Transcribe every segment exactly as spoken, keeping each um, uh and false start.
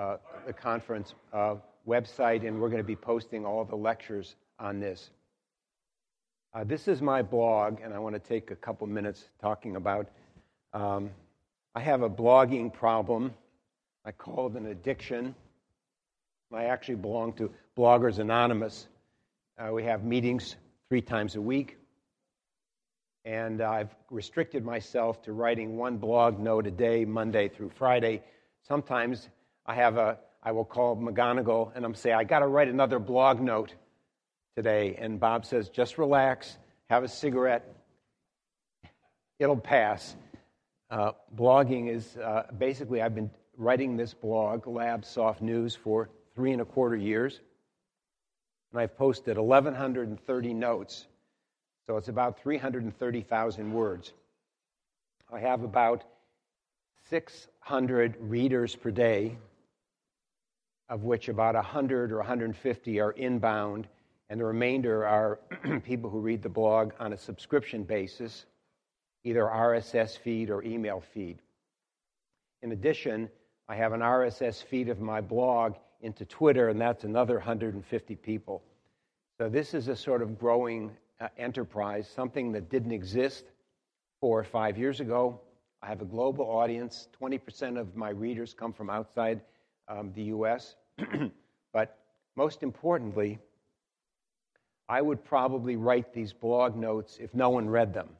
uh, the conference uh, website, and we're going to be posting all the lectures on this. Uh, this is my blog, and I want to take a couple minutes talking about. Um, I have a blogging problem. I call it an addiction. I actually belong to Bloggers Anonymous. Uh, we have meetings three times a week, and I've restricted myself to writing one blog note a day, Monday through Friday. Sometimes I have a, I will call McGonigal, and I'm saying, I got to write another blog note today. And Bob says, just relax, have a cigarette, it'll pass. Uh, blogging is, uh, basically, I've been writing this blog, Lab Soft News, for three and a quarter years. And I've posted one thousand one hundred thirty notes. So it's about three hundred thirty thousand words. I have about six hundred readers per day, of which about one hundred or one hundred fifty are inbound, and the remainder are people who read the blog on a subscription basis, either R S S feed or email feed. In addition, I have an R S S feed of my blog into Twitter, and that's another one hundred fifty people. So this is a sort of growing uh, enterprise, something that didn't exist four or five years ago. I have a global audience. twenty percent of my readers come from outside um, the U S But most importantly, I would probably write these blog notes if no one read them.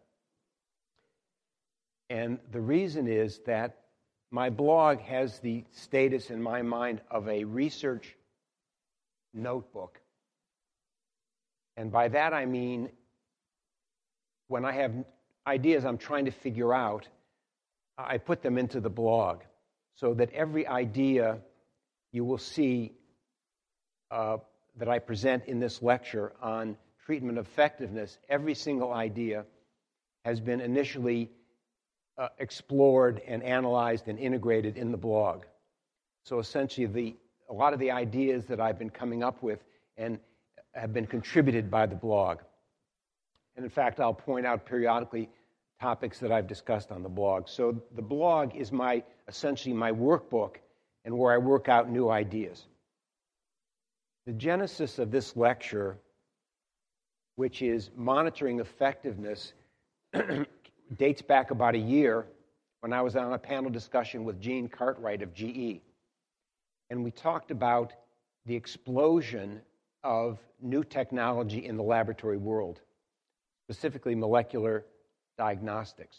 And the reason is that my blog has the status in my mind of a research notebook. And by that I mean, when I have ideas I'm trying to figure out, I put them into the blog so that every idea you will see uh, that I present in this lecture on treatment effectiveness, every single idea has been initially uh, explored and analyzed and integrated in the blog. So essentially, the a lot of the ideas that I've been coming up with and have been contributed by the blog. And in fact, I'll point out periodically topics that I've discussed on the blog. So the blog is my essentially my workbook and where I work out new ideas. The genesis of this lecture, which is monitoring effectiveness, dates back about a year when I was on a panel discussion with Gene Cartwright of G E. And we talked about the explosion of new technology in the laboratory world, specifically molecular diagnostics.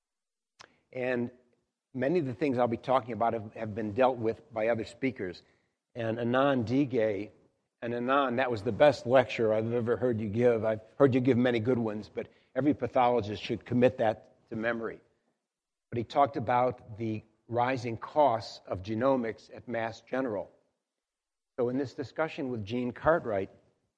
And many of the things I'll be talking about have, have been dealt with by other speakers. And Anand Dighe, and Anand, that was the best lecture I've ever heard you give. I've heard you give many good ones, but every pathologist should commit that to memory. But he talked about the rising costs of genomics at Mass General. So in this discussion with Gene Cartwright,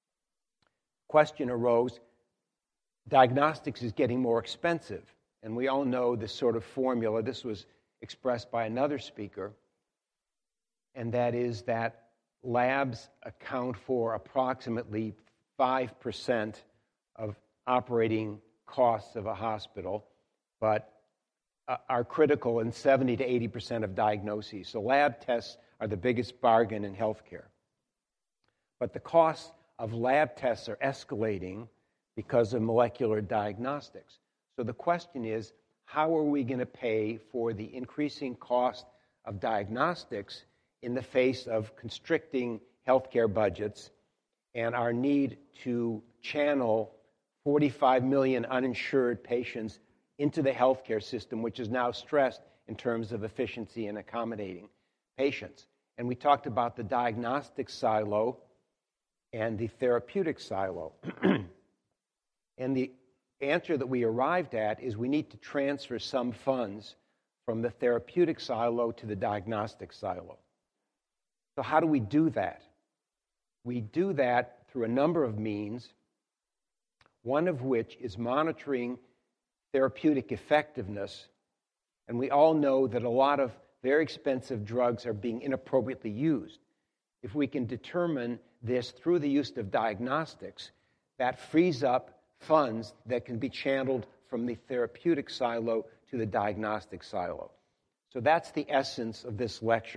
question arose, diagnostics is getting more expensive. And we all know this sort of formula. This was expressed by another speaker, and that is that labs account for approximately five percent of operating costs of a hospital, but uh, are critical in seventy to eighty percent of diagnoses. So lab tests are the biggest bargain in healthcare. But the costs of lab tests are escalating because of molecular diagnostics. So the question is, how are we going to pay for the increasing cost of diagnostics in the face of constricting healthcare budgets and our need to channel forty-five million uninsured patients into the healthcare system, which is now stressed in terms of efficiency and accommodating patients? And we talked about the diagnostic silo and the therapeutic silo. And the answer that we arrived at is we need to transfer some funds from the therapeutic silo to the diagnostic silo. So how do we do that? We do that through a number of means, one of which is monitoring therapeutic effectiveness. And we all know that a lot of very expensive drugs are being inappropriately used. If we can determine this through the use of diagnostics, that frees up funds that can be channeled from the therapeutic silo to the diagnostic silo. So that's the essence of this lecture.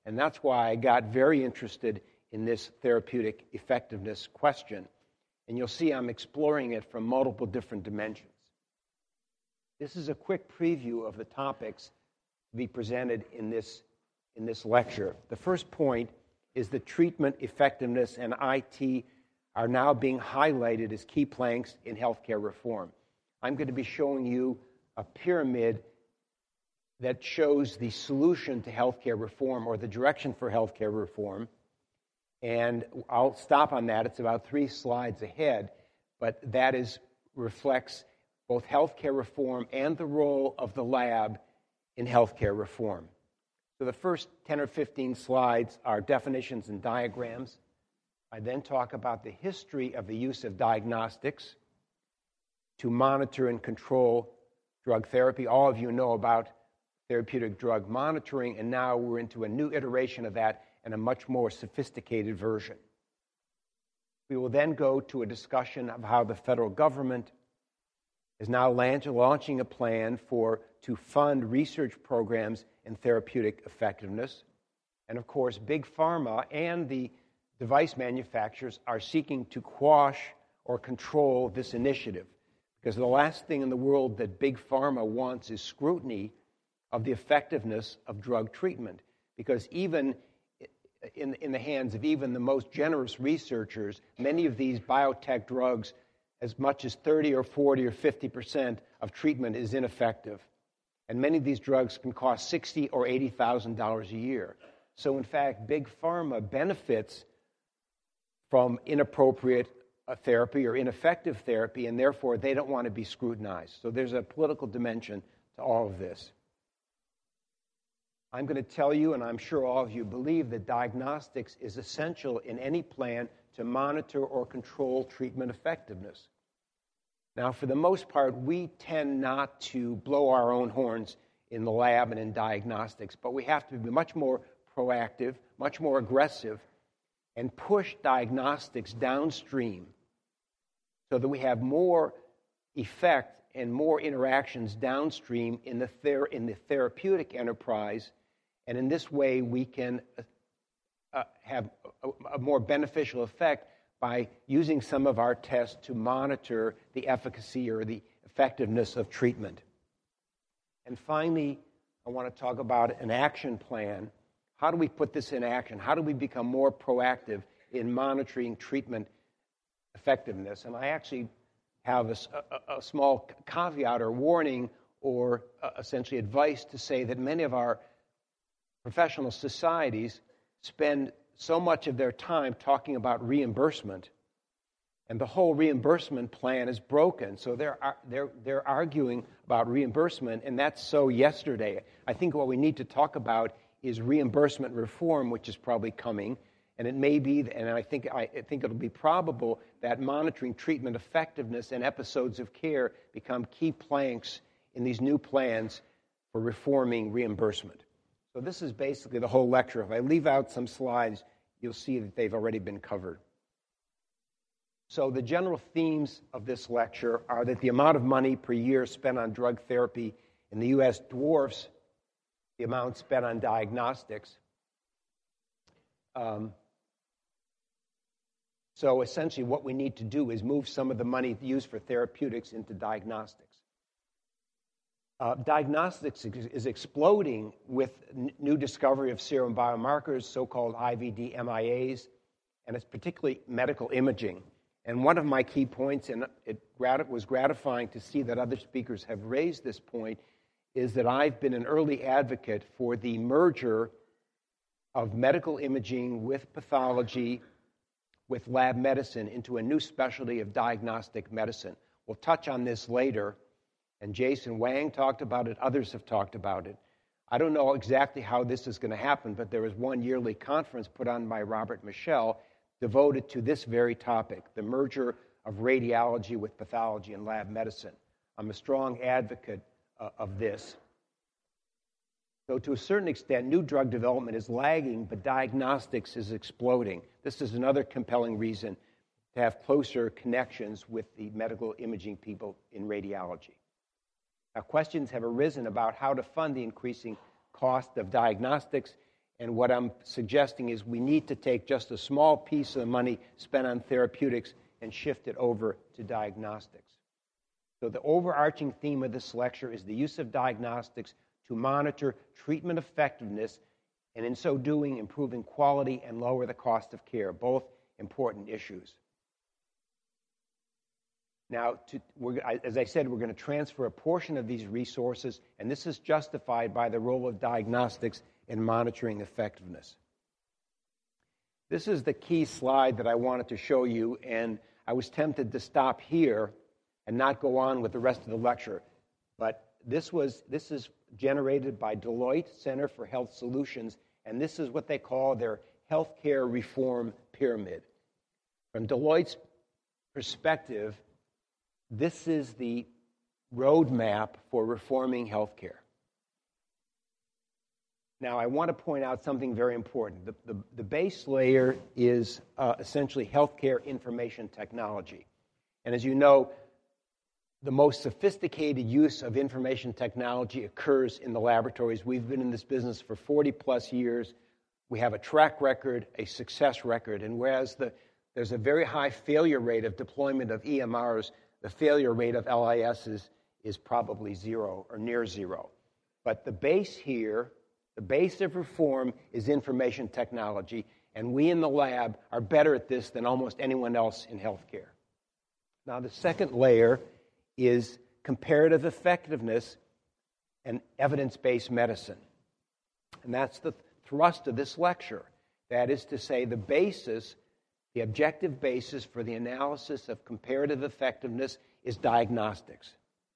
And that's why I got very interested in this therapeutic effectiveness question. And you'll see I'm exploring it from multiple different dimensions. This is a quick preview of the topics to be presented in this, in this lecture. The first point is that treatment effectiveness and I T are now being highlighted as key planks in healthcare reform. I'm going to be showing you a pyramid that shows the solution to healthcare reform or the direction for healthcare reform. And I'll stop on that. It's about three slides ahead, but that is reflects both healthcare reform and the role of the lab in healthcare reform. So the first ten or fifteen slides are definitions and diagrams. I then talk about the history of the use of diagnostics to monitor and control drug therapy. All of you know about therapeutic drug monitoring, and now we're into a new iteration of that and a much more sophisticated version. We will then go to a discussion of how the federal government is now launching a plan for to fund research programs in therapeutic effectiveness. And of course, Big Pharma and the device manufacturers are seeking to quash or control this initiative, because the last thing in the world that Big Pharma wants is scrutiny of the effectiveness of drug treatment, because even in, in the hands of even the most generous researchers, many of these biotech drugs, as much as thirty or forty or fifty percent of treatment is ineffective. And many of these drugs can cost sixty thousand dollars or eighty thousand dollars a year. So in fact, Big Pharma benefits from inappropriate uh, therapy or ineffective therapy, and therefore they don't want to be scrutinized. So there's a political dimension to all of this. I'm going to tell you, and I'm sure all of you believe, that diagnostics is essential in any plan to monitor or control treatment effectiveness. Now, for the most part, we tend not to blow our own horns in the lab and in diagnostics, but we have to be much more proactive, much more aggressive, and push diagnostics downstream so that we have more effect and more interactions downstream in the, ther- in the therapeutic enterprise. And in this way, we can uh, have a, a more beneficial effect by using some of our tests to monitor the efficacy or the effectiveness of treatment. And finally, I want to talk about an action plan. How do we put this in action? How do we become more proactive in monitoring treatment effectiveness? And I actually have a, a, a small caveat or warning or uh, essentially advice to say that many of our professional societies spend so much of their time talking about reimbursement, and the whole reimbursement plan is broken. So they're, they're, they're arguing about reimbursement, and that's so yesterday. I think what we need to talk about is reimbursement reform, which is probably coming, and it may be, and I think, I think it'll be probable that monitoring treatment effectiveness and episodes of care become key planks in these new plans for reforming reimbursement. So this is basically the whole lecture. If I leave out some slides, you'll see that they've already been covered. So the general themes of this lecture are that the amount of money per year spent on drug therapy in the U S dwarfs the amount spent on diagnostics. Um, so essentially what we need to do is move some of the money used for therapeutics into diagnostics. Uh, diagnostics is exploding with n- new discovery of serum biomarkers, so-called I V D M I As, and it's particularly medical imaging. And one of my key points, and it grat- was gratifying to see that other speakers have raised this point, is that I've been an early advocate for the merger of medical imaging with pathology, with lab medicine, into a new specialty of diagnostic medicine. We'll touch on this later. And Jason Wang talked about it. Others have talked about it. I don't know exactly how this is going to happen, but there is one yearly conference put on by Robert Michel devoted to this very topic, the merger of radiology with pathology and lab medicine. I'm a strong advocate uh, of this. So to a certain extent, new drug development is lagging, but diagnostics is exploding. This is another compelling reason to have closer connections with the medical imaging people in radiology. Now, questions have arisen about how to fund the increasing cost of diagnostics And what I'm suggesting is we need to take just a small piece of the money spent on therapeutics and shift it over to diagnostics. So the overarching theme of this lecture is the use of diagnostics to monitor treatment effectiveness, and in so doing, improving quality and lower the cost of care, both important issues. Now, to, we're, as I said, we're going to transfer a portion of these resources, and this is justified by the role of diagnostics in monitoring effectiveness. This is the key slide that I wanted to show you, and I was tempted to stop here and not go on with the rest of the lecture. But this was this is generated by Deloitte Center for Health Solutions, and this is what they call their healthcare reform pyramid. From Deloitte's perspective, this is the roadmap for reforming healthcare. Now, I want to point out something very important. The, the, the base layer is uh, essentially healthcare information technology. And as you know, the most sophisticated use of information technology occurs in the laboratories. We've been in this business for forty plus years. We have a track record, a success record. And whereas the, there's a very high failure rate of deployment of E M Rs, the failure rate of L I S is, is probably zero or near zero. But the base here, the base of reform is information technology, and we in the lab are better at this than almost anyone else in healthcare. Now, the second layer is comparative effectiveness and evidence-based medicine. And that's the thrust of this lecture. That is to say, the basis, the objective basis for the analysis of comparative effectiveness is diagnostics.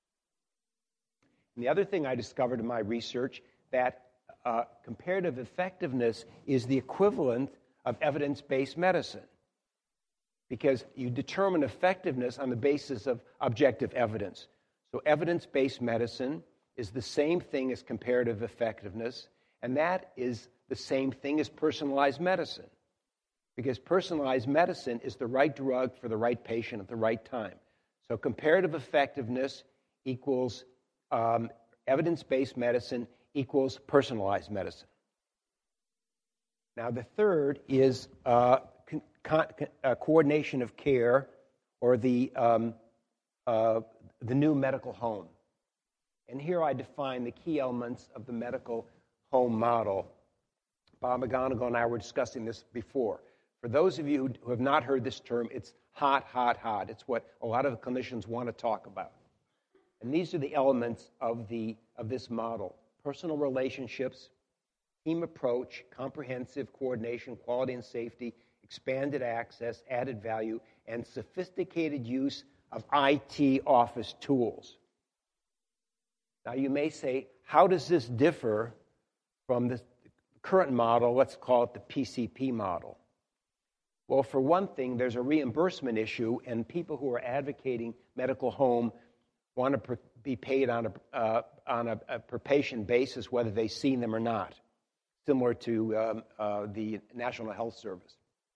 And the other thing I discovered in my research, that uh, comparative effectiveness is the equivalent of evidence-based medicine, because you determine effectiveness on the basis of objective evidence. So evidence-based medicine is the same thing as comparative effectiveness, and that is the same thing as personalized medicine, because personalized medicine is the right drug for the right patient at the right time. So comparative effectiveness equals um, evidence-based medicine equals personalized medicine. Now, the third is uh, con- con- uh, coordination of care, or the um, uh, the new medical home. And here I define the key elements of the medical home model. Bob McGonigal and I were discussing this before. For those of you who have not heard this term, it's hot, hot, hot. It's what a lot of clinicians want to talk about. And these are the elements of the of this model: personal relationships, team approach, comprehensive coordination, quality and safety, expanded access, added value, and sophisticated use of I T office tools. Now, you may say, how does this differ from the current model? Let's call it the P C P model. Well, for one thing, there's a reimbursement issue, and people who are advocating medical home want to per- be paid on a uh, on a, a per patient basis, whether they see them or not, similar to um, uh, the National Health Service.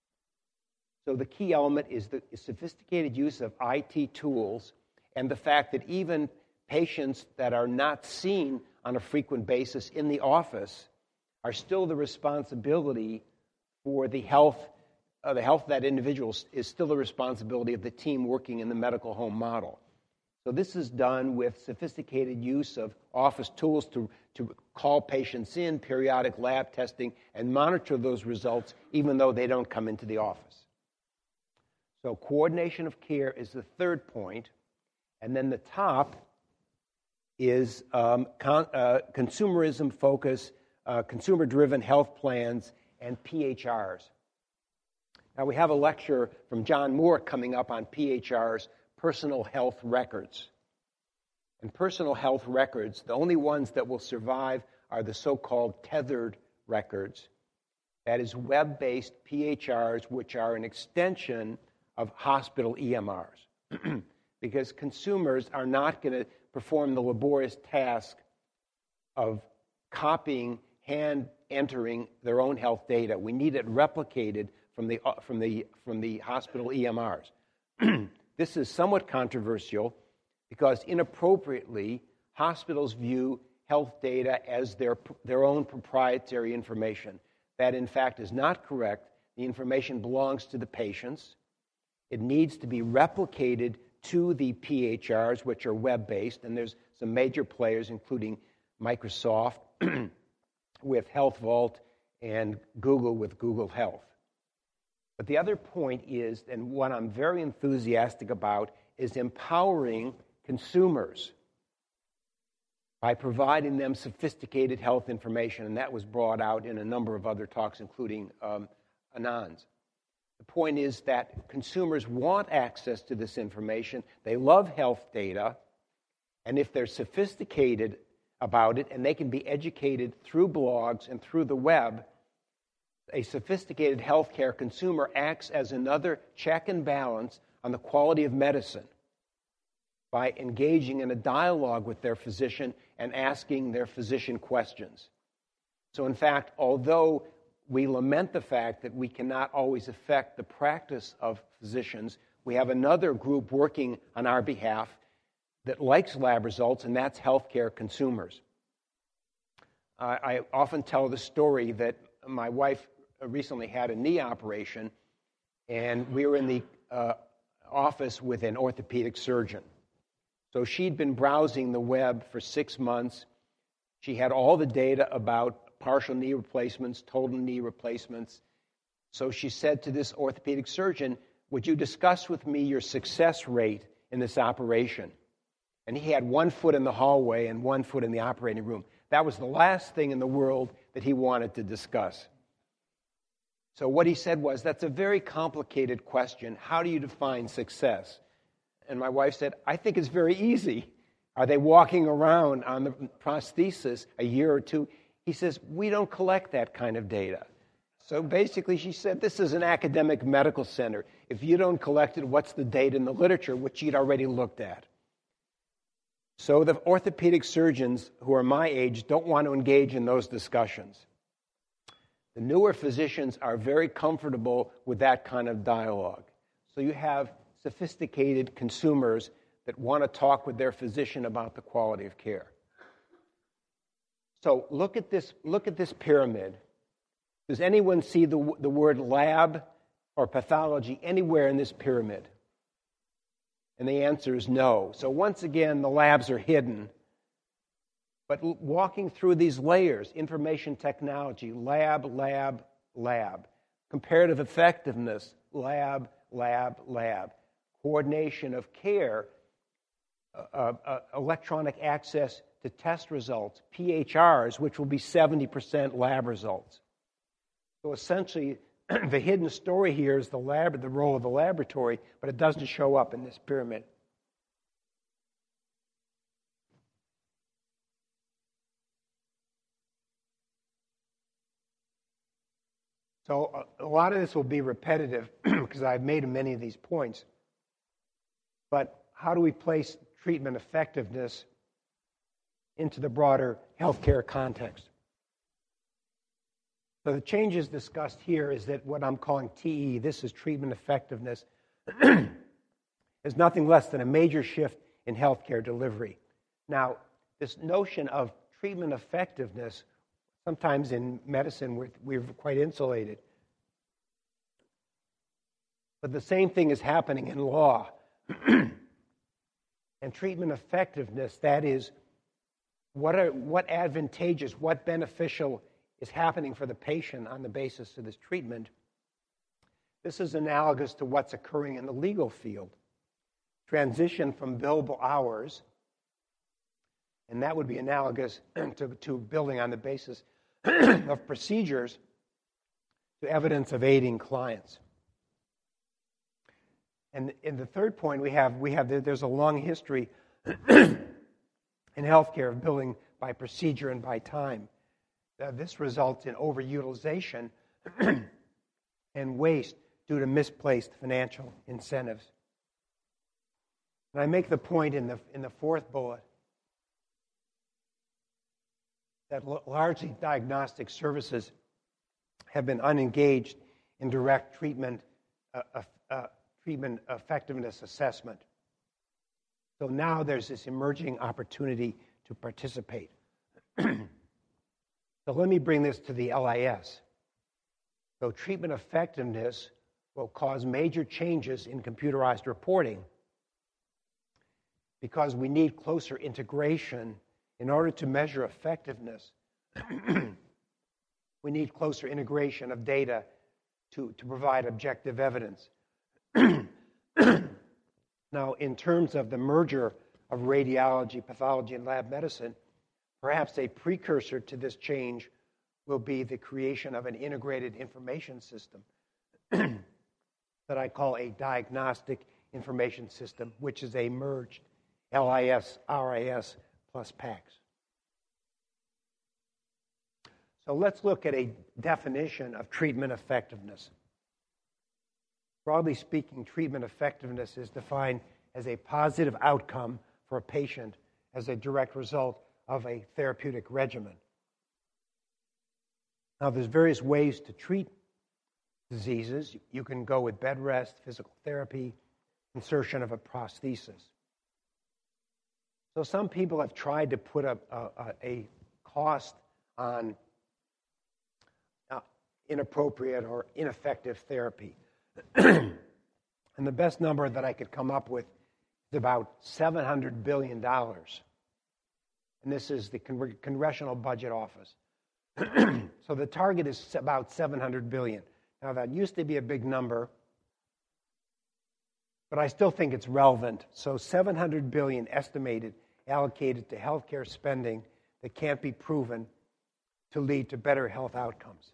So the key element is the sophisticated use of I T tools, and the fact that even patients that are not seen on a frequent basis in the office are still the responsibility for the health. Uh, the health of that individual is still the responsibility of the team working in the medical home model. So this is done with sophisticated use of office tools to, to call patients in, periodic lab testing, and monitor those results even though they don't come into the office. So coordination of care is the third point. And then the top is um, con- uh, consumerism focus, uh, consumer-driven health plans, and P H Rs. Now, we have a lecture from John Moore coming up on P H Rs, personal health records. And personal health records, the only ones that will survive are the so-called tethered records. That is web-based P H Rs, which are an extension of hospital E M Rs. Because consumers are not going to perform the laborious task of copying, hand entering their own health data. We need it replicated from the, uh, from the, from the hospital E M Rs. This is somewhat controversial because inappropriately, hospitals view health data as their, their own proprietary information. that in fact is not correct. The information belongs to the patients. It needs to be replicated to the P H Rs, which are web-based, and there's some major players, including Microsoft with Health Vault and Google with Google Health. But the other point is, and what I'm very enthusiastic about, is empowering consumers by providing them sophisticated health information, and that was brought out in a number of other talks, including um, Anand's. The point is that consumers want access to this information. They love health data, and if they're sophisticated about it, and they can be educated through blogs and through the web, a sophisticated healthcare consumer acts as another check and balance on the quality of medicine by engaging in a dialogue with their physician and asking their physician questions. So in fact, although we lament the fact that we cannot always affect the practice of physicians, we have another group working on our behalf that likes lab results, and that's healthcare consumers. Uh, I often tell the story that my wife recently had a knee operation, and we were in the uh, office with an orthopedic surgeon. So she'd been browsing the web for six months. She had all the data about partial knee replacements, total knee replacements. So she said to this orthopedic surgeon, "Would you discuss with me your success rate in this operation?" And he had one foot in the hallway and one foot in the operating room. That was the last thing in the world that he wanted to discuss. So what he said was, "That's a very complicated question. How do you define success?" And my wife said, "I think it's very easy. Are they walking around on the prosthesis a year or two?" He says, "We don't collect that kind of data." So basically she said, this is an academic medical center. If you don't collect it, what's the data in the literature, which she'd already looked at? So the orthopedic surgeons who are my age don't want to engage in those discussions. The newer physicians are very comfortable with that kind of dialogue. So you have sophisticated consumers that want to talk with their physician about the quality of care. So look at this, look at this pyramid. Does anyone see the, the word lab or pathology anywhere in this pyramid? And the answer is no. So once again, the labs are hidden. But walking through these layers, information technology, lab, lab, lab. Comparative effectiveness, lab, lab, lab. Coordination of care, uh, uh, electronic access to test results, P H Rs, which will be seventy percent lab results. So essentially, the hidden story here is the lab, the role of the laboratory, but it doesn't show up in this pyramid. So a lot of this will be repetitive because I've made many of these points. But how do we place treatment effectiveness into the broader healthcare context? So the changes discussed here is that what I'm calling T E, this is treatment effectiveness, is nothing less than a major shift in healthcare delivery. Now, this notion of treatment effectiveness, sometimes in medicine we're, we're quite insulated. But the same thing is happening in law. And treatment effectiveness, that is, what are what advantageous, what beneficial is happening for the patient on the basis of this treatment. This is analogous to what's occurring in the legal field. Transition from billable hours, and that would be analogous to, to building on the basis of procedures to evidence of aiding clients. And in the third point, we have we have there's a long history in healthcare of billing by procedure and by time. Uh, this results in overutilization and waste due to misplaced financial incentives. And I make the point in the in the fourth bullet that l- largely diagnostic services have been unengaged in direct treatment uh, uh, uh, treatment effectiveness assessment. So now there's this emerging opportunity to participate. So let me bring this to the L I S. So treatment effectiveness will cause major changes in computerized reporting because we need closer integration in order to measure effectiveness. We need closer integration of data to, to provide objective evidence. Now, in terms of the merger of radiology, pathology, and lab medicine, perhaps a precursor to this change will be the creation of an integrated information system that I call a diagnostic information system, which is a merged L I S, R I S plus PACS. So let's look at a definition of treatment effectiveness. Broadly speaking, treatment effectiveness is defined as a positive outcome for a patient as a direct result of a therapeutic regimen. Now, there's various ways to treat diseases. You can go with bed rest, physical therapy, insertion of a prosthesis. So some people have tried to put a, a, a cost on uh, inappropriate or ineffective therapy. And the best number that I could come up with is about seven hundred billion dollars. And this is the Con- Congressional Budget Office. So the target is about seven hundred billion dollars. Now, that used to be a big number, but I still think it's relevant. So seven hundred billion dollars estimated allocated to healthcare spending that can't be proven to lead to better health outcomes.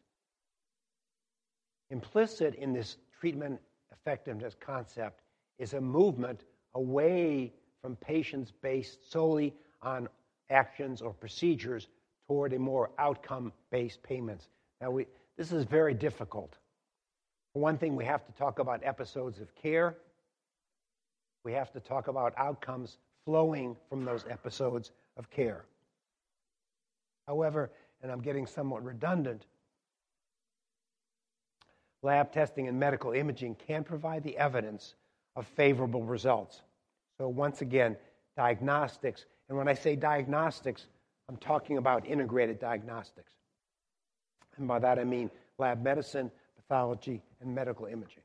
Implicit in this treatment effectiveness concept is a movement away from patients based solely on actions or procedures toward a more outcome-based payments. Now, we, this is very difficult. For one thing, we have to talk about episodes of care. We have to talk about outcomes flowing from those episodes of care. However, and I'm getting somewhat redundant, lab testing and medical imaging can provide the evidence of favorable results. So once again, diagnostics, and when I say diagnostics, I'm talking about integrated diagnostics. And by that I mean lab medicine, pathology, and medical imaging.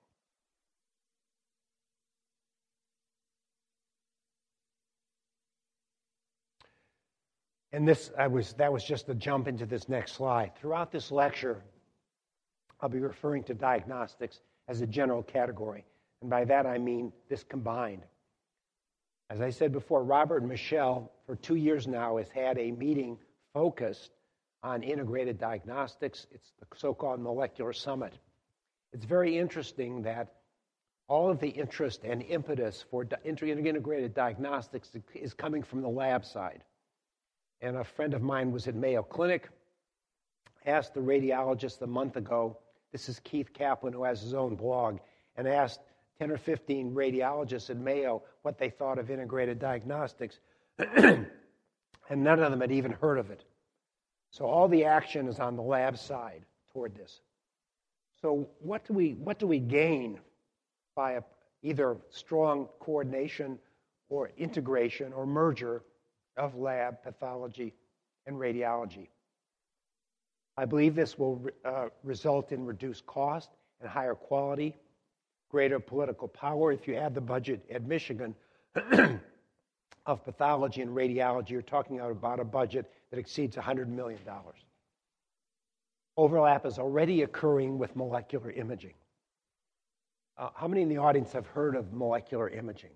And this, I was, that was just a jump into this next slide. Throughout this lecture, I'll be referring to diagnostics as a general category. And by that I mean this combined. As I said before, Robert and Michelle, for two years now, has had a meeting focused on integrated diagnostics. It's the so-called Molecular Summit. It's very interesting that all of the interest and impetus for integrated diagnostics is coming from the lab side. And a friend of mine was at Mayo Clinic, asked the radiologist a month ago, this is Keith Kaplan, who has his own blog, and asked ten or fifteen radiologists at Mayo what they thought of integrated diagnostics, and none of them had even heard of it. So all the action is on the lab side toward this. So what do we what do we gain by a, either strong coordination or integration or merger of lab, pathology, and radiology? I believe this will uh, result in reduced cost and higher quality, greater political power. If you add the budget at Michigan of pathology and radiology, you're talking about a budget that exceeds one hundred million dollars. Overlap is already occurring with molecular imaging. Uh, how many in the audience have heard of molecular imaging?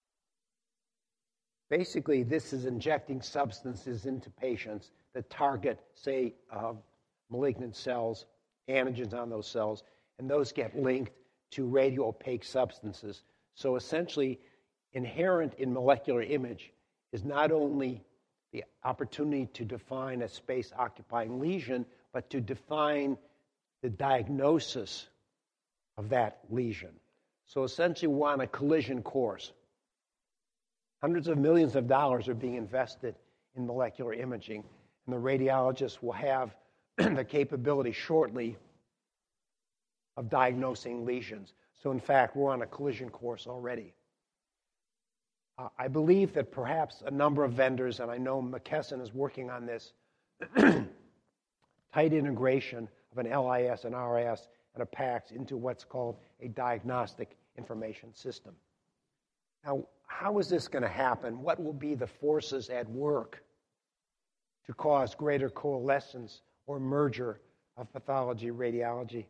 Basically, this is injecting substances into patients that target, say, uh, malignant cells, antigens on those cells, and those get linked to radio-opaque substances. So essentially, inherent in molecular image is not only the opportunity to define a space-occupying lesion, but to define the diagnosis of that lesion. So essentially, we're on a collision course. Hundreds of millions of dollars are being invested in molecular imaging, and the radiologists will have the capability shortly of diagnosing lesions. So in fact, we're on a collision course already. Uh, I believe that perhaps a number of vendors, and I know McKesson is working on this, tight integration of an L I S and R I S and a PACS into what's called a diagnostic information system. Now, how is this going to happen? What will be the forces at work to cause greater coalescence or merger of pathology, radiology,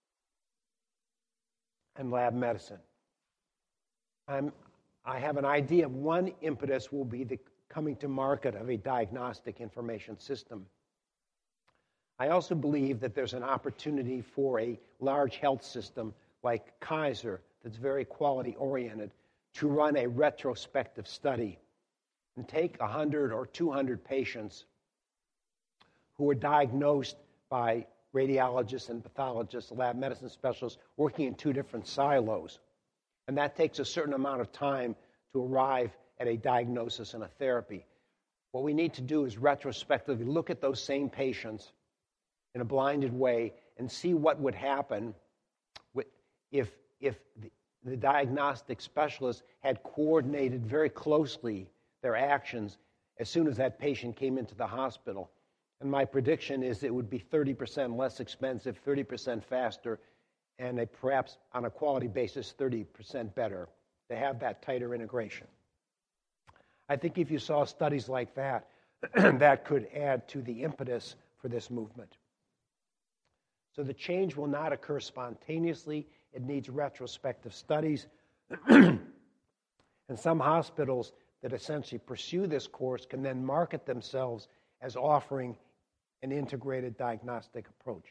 and lab medicine? I'm, I have an idea of one impetus will be the coming to market of a diagnostic information system. I also believe that there's an opportunity for a large health system like Kaiser that's very quality-oriented to run a retrospective study and take one hundred or two hundred patients who were diagnosed by radiologists and pathologists, lab medicine specialists, working in two different silos. And that takes a certain amount of time to arrive at a diagnosis and a therapy. What we need to do is retrospectively look at those same patients in a blinded way and see what would happen if, if the, the diagnostic specialist had coordinated very closely their actions as soon as that patient came into the hospital. And my prediction is it would be thirty percent less expensive, thirty percent faster, and a, perhaps on a quality basis, thirty percent better to have that tighter integration. I think if you saw studies like that, that could add to the impetus for this movement. So the change will not occur spontaneously. It needs retrospective studies. And some hospitals that essentially pursue this course can then market themselves as offering an integrated diagnostic approach.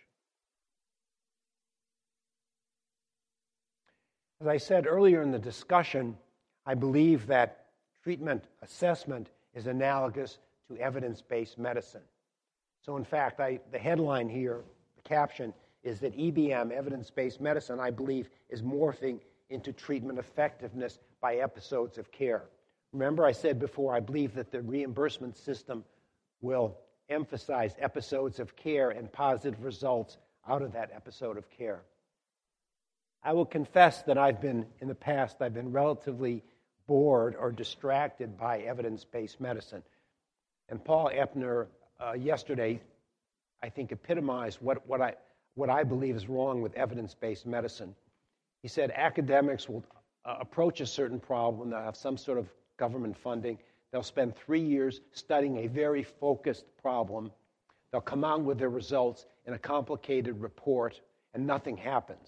As I said earlier in the discussion, I believe that treatment assessment is analogous to evidence-based medicine. So in fact, I, the headline here, the caption, is that E B M, evidence-based medicine, I believe, is morphing into treatment effectiveness by episodes of care. Remember I said before, I believe that the reimbursement system will emphasize episodes of care and positive results out of that episode of care. I will confess that I've been, in the past, I've been relatively bored or distracted by evidence-based medicine. And Paul Epner, uh, yesterday, I think epitomized what, what, I, what I believe is wrong with evidence-based medicine. He said academics will uh, approach a certain problem, they'll have some sort of government funding, they'll spend three years studying a very focused problem, they'll come out with their results in a complicated report, and nothing happens.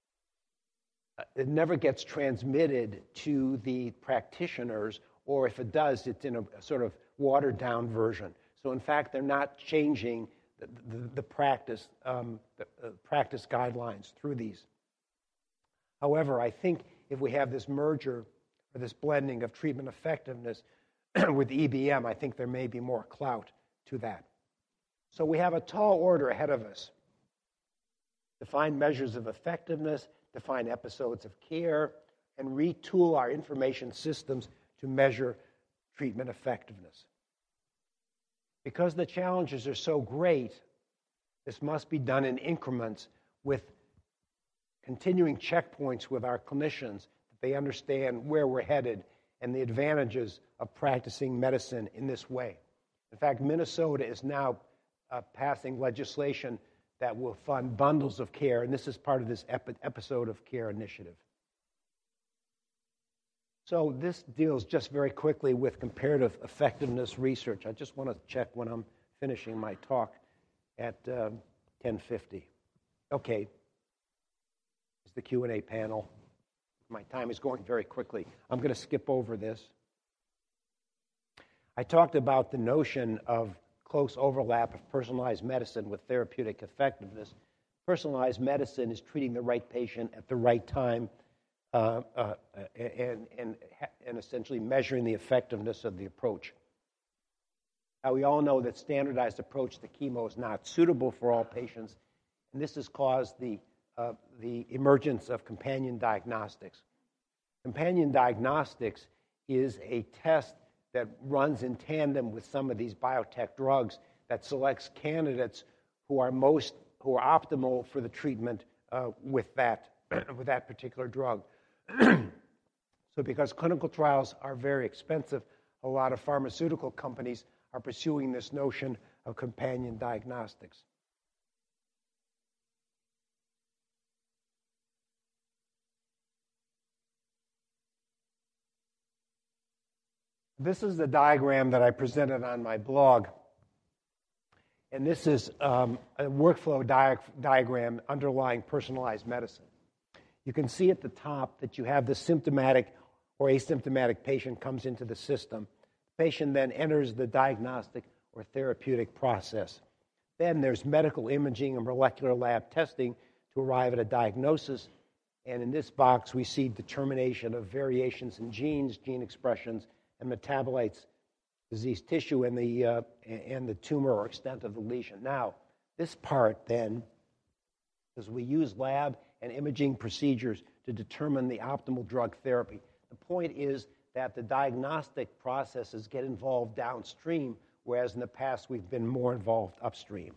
It never gets transmitted to the practitioners, or if it does, it's in a sort of watered-down version. So, in fact, they're not changing the, the, the practice um, the, uh, practice guidelines through these. However, I think if we have this merger or this blending of treatment effectiveness with E B M, I think there may be more clout to that. So we have a tall order ahead of us. Define measures of effectiveness, define episodes of care, and retool our information systems to measure treatment effectiveness. Because the challenges are so great, this must be done in increments with continuing checkpoints with our clinicians, that they understand where we're headed and the advantages of practicing medicine in this way. In fact, Minnesota is now uh, passing legislation that will fund bundles of care, and this is part of this epi- episode of care initiative. So this deals just very quickly with comparative effectiveness research. I just want to check when I'm finishing my talk at uh, ten fifty. Okay, it's the Q and A panel. My time is going very quickly. I'm going to skip over this. I talked about the notion of close overlap of personalized medicine with therapeutic effectiveness. Personalized medicine is treating the right patient at the right time uh, uh, and, and, and essentially measuring the effectiveness of the approach. Now, we all know that standardized approach to chemo is not suitable for all patients, and this has caused the, uh, the emergence of companion diagnostics. Companion diagnostics is a test that runs in tandem with some of these biotech drugs that selects candidates who are most who are optimal for the treatment uh, with that with that particular drug. So, because clinical trials are very expensive, a lot of pharmaceutical companies are pursuing this notion of companion diagnostics. This is the diagram that I presented on my blog. And this is um, a workflow dia- diagram underlying personalized medicine. You can see at the top that you have the symptomatic or asymptomatic patient comes into the system. The patient then enters the diagnostic or therapeutic process. Then there's medical imaging and molecular lab testing to arrive at a diagnosis. And in this box, we see determination of variations in genes, gene expressions, and metabolites, disease tissue, and the, uh, and the tumor or extent of the lesion. Now, this part then, is we use lab and imaging procedures to determine the optimal drug therapy. The point is that the diagnostic processes get involved downstream, whereas in the past we've been more involved upstream.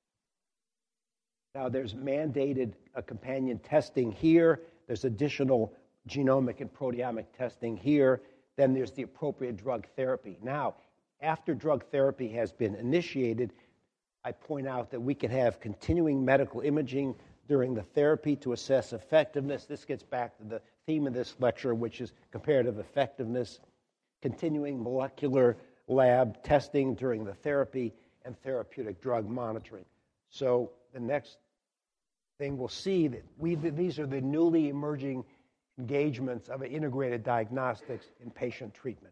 Now, there's mandated uh, companion testing here. There's additional genomic and proteomic testing here. Then there's the appropriate drug therapy. Now, after drug therapy has been initiated, I point out that we can have continuing medical imaging during the therapy to assess effectiveness. This gets back to the theme of this lecture, which is comparative effectiveness, continuing molecular lab testing during the therapy, and therapeutic drug monitoring. So the next thing we'll see that we these are the newly emerging engagements of integrated diagnostics in patient treatment.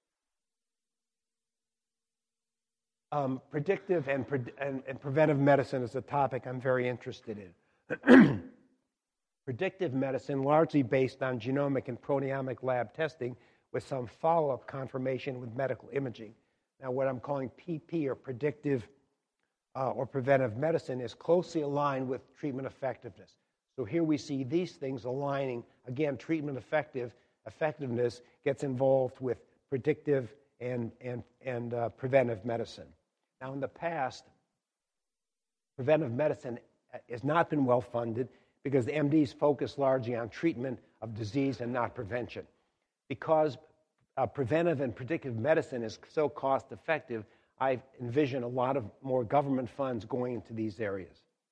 Um, predictive and, pre- and, and preventive medicine is a topic I'm very interested in. Predictive medicine, largely based on genomic and proteomic lab testing with some follow-up confirmation with medical imaging. Now, what I'm calling P P, or predictive uh, or preventive medicine, is closely aligned with treatment effectiveness. So here we see these things aligning. Again, treatment effective effectiveness gets involved with predictive and, and, and uh, preventive medicine. Now, in the past, preventive medicine has not been well funded because the M Ds focus largely on treatment of disease and not prevention. Because uh, preventive and predictive medicine is so cost effective, I envision a lot of more government funds going into these areas.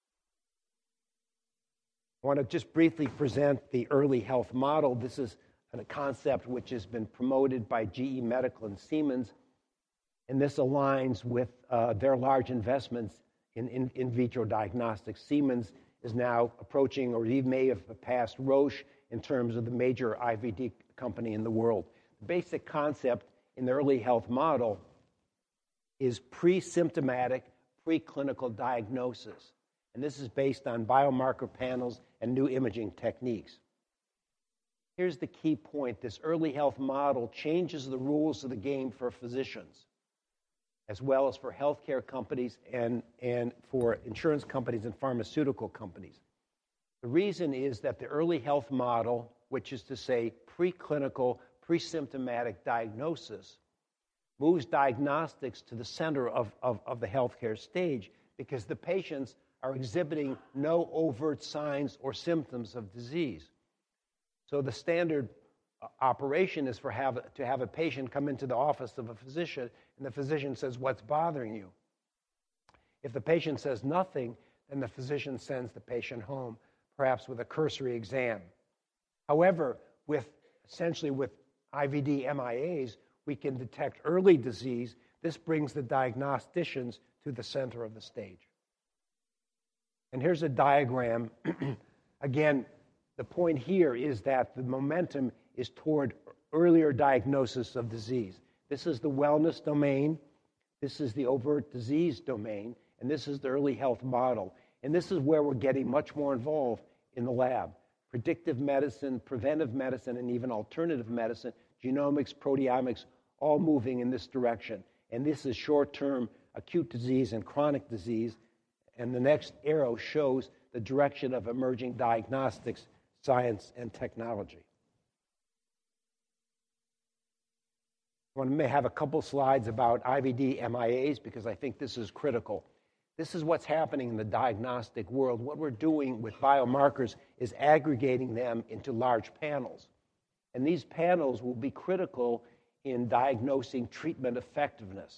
I want to just briefly present the early health model. This is a concept which has been promoted by G E Medical and Siemens, and this aligns with uh, their large investments in, in in vitro diagnostics. Siemens is now approaching, or he may have passed Roche in terms of the major I V D company in the world. The basic concept in the early health model is pre-symptomatic, preclinical diagnosis. And this is based on biomarker panels and new imaging techniques. Here's the key point. This early health model changes the rules of the game for physicians, as well as for healthcare companies and, and for insurance companies and pharmaceutical companies. The reason is that the early health model, which is to say preclinical, pre-symptomatic diagnosis, moves diagnostics to the center of, of, of the healthcare stage because the patients are exhibiting no overt signs or symptoms of disease. So the standard operation is for have, to have a patient come into the office of a physician, and the physician says, "What's bothering you?" If the patient says nothing, then the physician sends the patient home, perhaps with a cursory exam. However, with essentially with I V D M I As, we can detect early disease. This brings the diagnosticians to the center of the stage. And here's a diagram. Again, the point here is that the momentum is toward earlier diagnosis of disease. This is the wellness domain. This is the overt disease domain. And this is the early health model. And this is where we're getting much more involved in the lab. Predictive medicine, preventive medicine, and even alternative medicine, genomics, proteomics, all moving in this direction. And this is short-term acute disease and chronic disease. And the next arrow shows the direction of emerging diagnostics, science, and technology. I want to have a couple slides about I V D M I As because I think this is critical. This is what's happening in the diagnostic world. What we're doing with biomarkers is aggregating them into large panels. And these panels will be critical in diagnosing treatment effectiveness.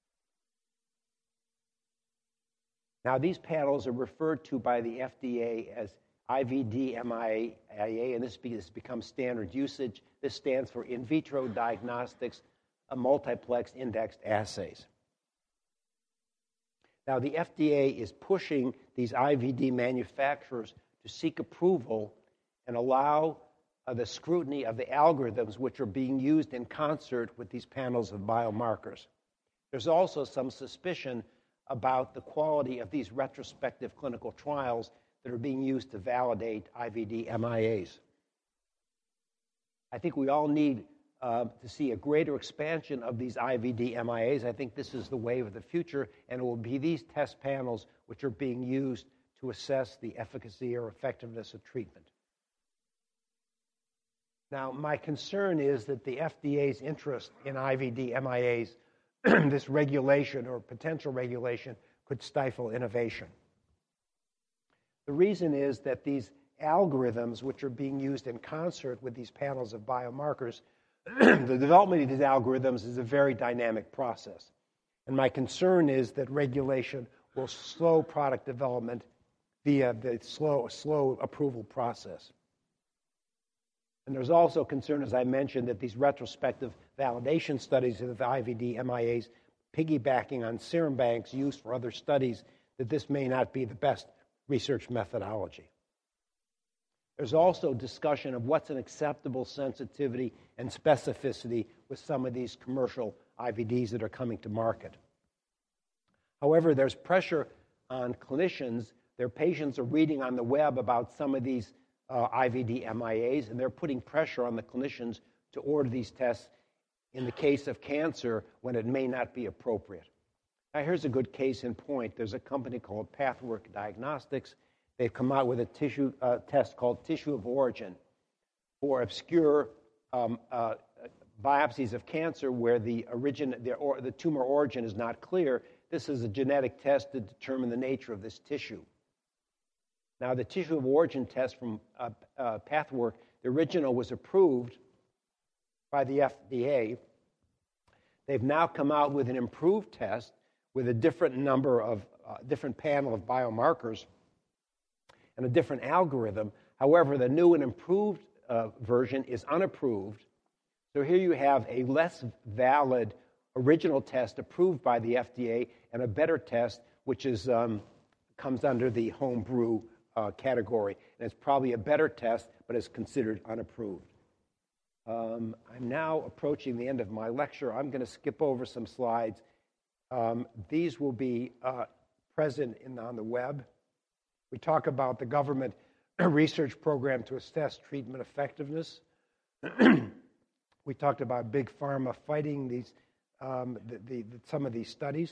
Now, these panels are referred to by the F D A as I V D M I A, and this has become standard usage. This stands for in vitro diagnostics uh, multiplex indexed assays. Now, the F D A is pushing these I V D manufacturers to seek approval and allow uh, the scrutiny of the algorithms which are being used in concert with these panels of biomarkers. There's also some suspicion about the quality of these retrospective clinical trials that are being used to validate I V D M I As. I think we all need uh, to see a greater expansion of these I V D M I As. I think this is the wave of the future, and it will be these test panels which are being used to assess the efficacy or effectiveness of treatment. Now, my concern is that the F D A's interest in I V D M I As, this regulation or potential regulation, could stifle innovation. The reason is that these algorithms, which are being used in concert with these panels of biomarkers, the development of these algorithms is a very dynamic process. And my concern is that regulation will slow product development via the slow, slow approval process. And there's also concern, as I mentioned, that these retrospective validation studies of the I V D M I As piggybacking on serum banks used for other studies, that this may not be the best research methodology. There's also discussion of what's an acceptable sensitivity and specificity with some of these commercial I V Ds that are coming to market. However, there's pressure on clinicians. Their patients are reading on the web about some of these uh, I V D M I As, and they're putting pressure on the clinicians to order these tests in the case of cancer when it may not be appropriate. Now, here's a good case in point. There's a company called Pathwork Diagnostics. They've come out with a tissue uh, test called Tissue of Origin for obscure um, uh, biopsies of cancer where the, origin, the, or, the tumor origin is not clear. This is a genetic test to determine the nature of this tissue. Now, the Tissue of Origin test from uh, uh, Pathwork, the original was approved by the F D A. They've now come out with an improved test with a different number of, uh, different panel of biomarkers and a different algorithm. However, the new and improved uh, version is unapproved. So here you have a less valid original test approved by the F D A and a better test, which is um, comes under the homebrew uh, category. And it's probably a better test, but is considered unapproved. Um, I'm now approaching the end of my lecture. I'm going to skip over some slides. Um, these will be uh, present in, on the web. We talk about the government research program to assess treatment effectiveness. We talked about Big Pharma fighting these, um, the, the, the, some of these studies.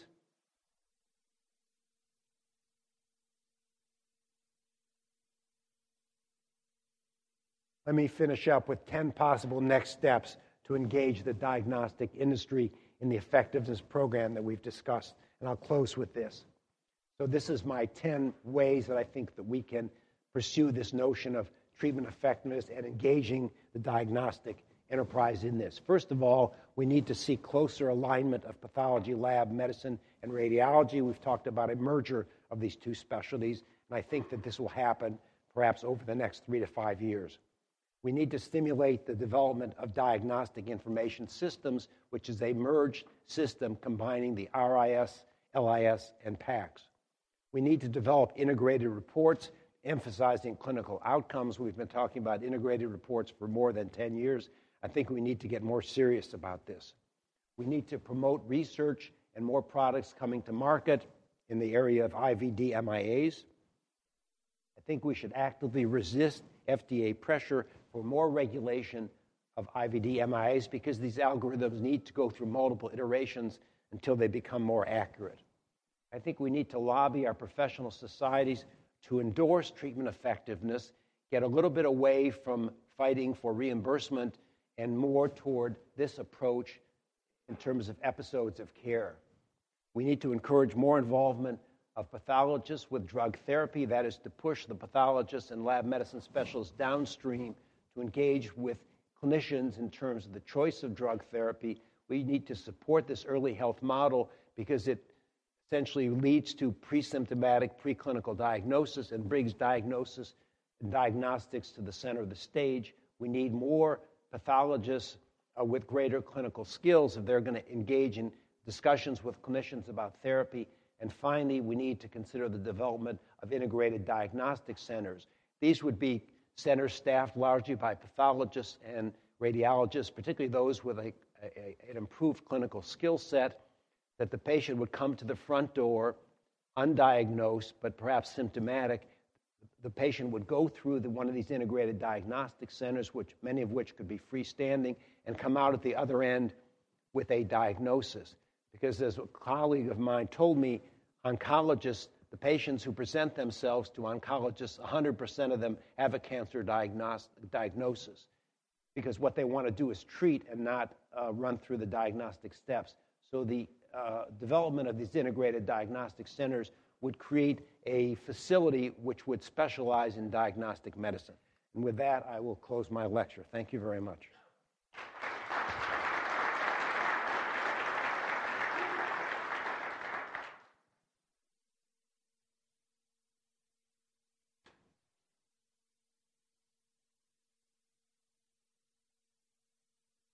Let me finish up with ten possible next steps to engage the diagnostic industry in the effectiveness program that we've discussed. And I'll close with this. So this is my ten ways that I think that we can pursue this notion of treatment effectiveness and engaging the diagnostic enterprise in this. First of all, we need to seek closer alignment of pathology, lab, medicine, and radiology. We've talked about a merger of these two specialties, and I think that this will happen perhaps over the next three to five years. We need to stimulate the development of diagnostic information systems, which is a merged system combining the R I S, L I S, and PACS. We need to develop integrated reports emphasizing clinical outcomes. We've been talking about integrated reports for more than ten years. I think we need to get more serious about this. We need to promote research and more products coming to market in the area of I V D M I As. I think we should actively resist F D A pressure for more regulation of I V D M I As because these algorithms need to go through multiple iterations until they become more accurate. I think we need to lobby our professional societies to endorse treatment effectiveness, get a little bit away from fighting for reimbursement and more toward this approach in terms of episodes of care. We need to encourage more involvement of pathologists with drug therapy, that is to push the pathologists and lab medicine specialists downstream to engage with clinicians in terms of the choice of drug therapy. We need to support this early health model because it essentially leads to pre-symptomatic preclinical diagnosis and brings diagnosis and diagnostics to the center of the stage. We need more pathologists uh, with greater clinical skills if they're going to engage in discussions with clinicians about therapy. And finally, we need to consider the development of integrated diagnostic centers. These would be centers staffed largely by pathologists and radiologists, particularly those with a, a, an improved clinical skill set, that the patient would come to the front door undiagnosed but perhaps symptomatic. The patient would go through the, one of these integrated diagnostic centers, which many of which could be freestanding, and come out at the other end with a diagnosis. Because as a colleague of mine told me, oncologists, the patients who present themselves to oncologists, one hundred percent of them have a cancer diagnos- diagnosis, because what they want to do is treat and not uh, run through the diagnostic steps. So the uh, development of these integrated diagnostic centers would create a facility which would specialize in diagnostic medicine. And with that, I will close my lecture. Thank you very much.